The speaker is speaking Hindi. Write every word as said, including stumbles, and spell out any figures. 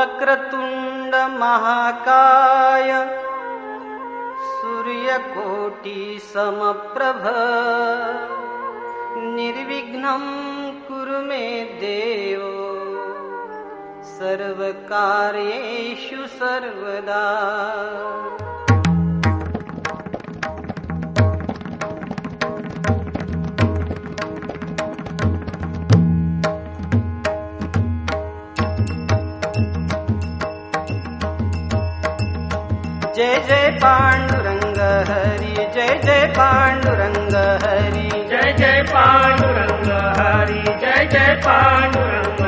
वक्रतुंड महाकाय सूर्यकोटि समप्रभ निर्विघ्नं कुरु मे देव सर्वकार्येषु सर्वदा। जय जय पांडुरंग हरि, जय जय पांडुरंग हरि, जय जय पांडुरंग हरि, जय जय पांडुरंग